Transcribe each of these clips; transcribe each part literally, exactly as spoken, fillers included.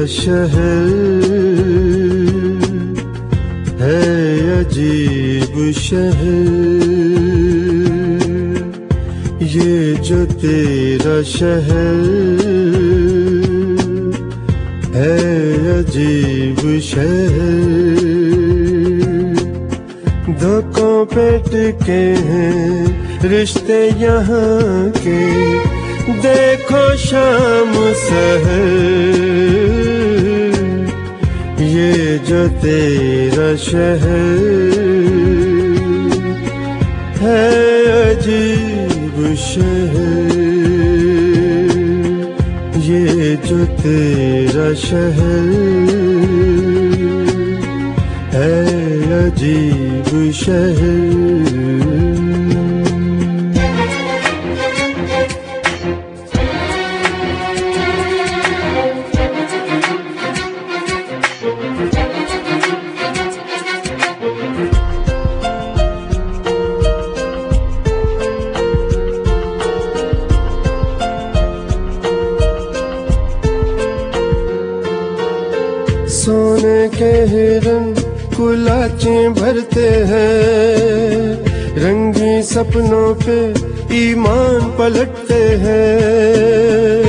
तेरा शहर है अजीब शहर, ये जो तेरा शहर है अजीब शहर। धोखों पे टिके हैं रिश्ते यहाँ के, देखो शाम सहर, ये जो तेरा शहर है अजीब शहर, ये जो तेरा शहर है अजीब शहर। सोने के हिरन कुलाचे भरते हैं, रंगी सपनों पे ईमान पलटते हैं।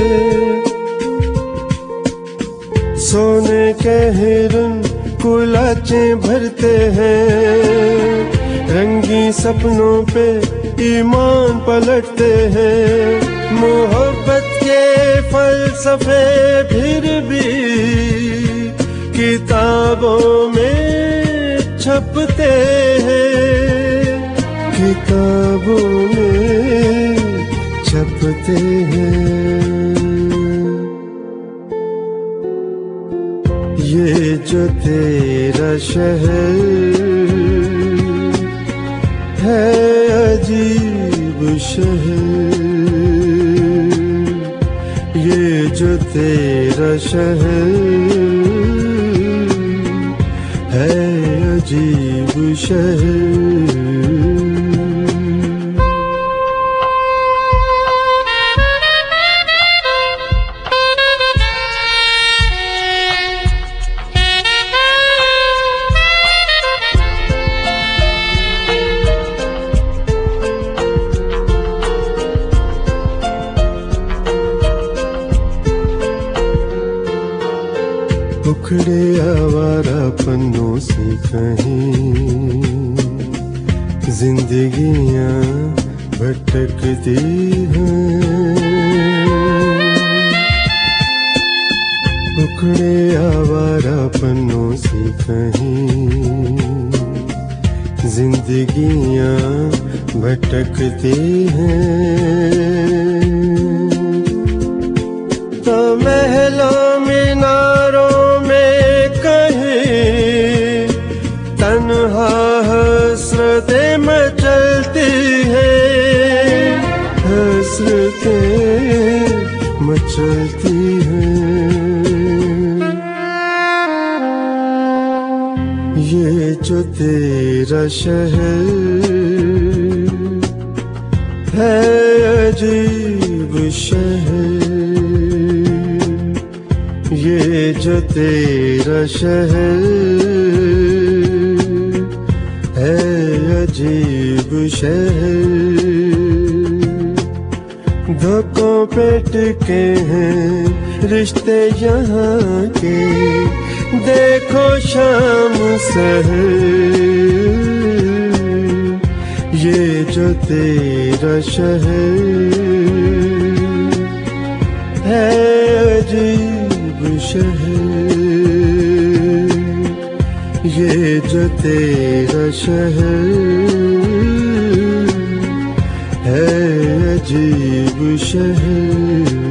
सोने के हिरन कुलाचे भरते हैं, रंगी सपनों पे ईमान पलटते हैं। मोहब्बत के फलसफे फिर भी किताबों में छपते हैं, किताबों में छपते हैं। ये जो तेरा शहर है अजीब शहर, ये जो तेरा शहर है अजीब शहर। उखड़े आवारा पन्नों से कहीं जिंदगियां भटकती हैं। उखड़े आवारा पन्नों से कहीं जिंदगियां भटकती हैं। तो महलों मीनारों तन्हा हसरतें मचलती हैं, हसरतें मचलती हैं। ये जो तेरा शहर है अजीब शहर, ये जो तेरा शहर है अजीब शहर। धोखों पे टिके हैं रिश्ते यहाँ के, देखो शाम सहर, ये जो तेरा शहर है अजीब शहर, ये जो तेरा शहर है अजीब शहर।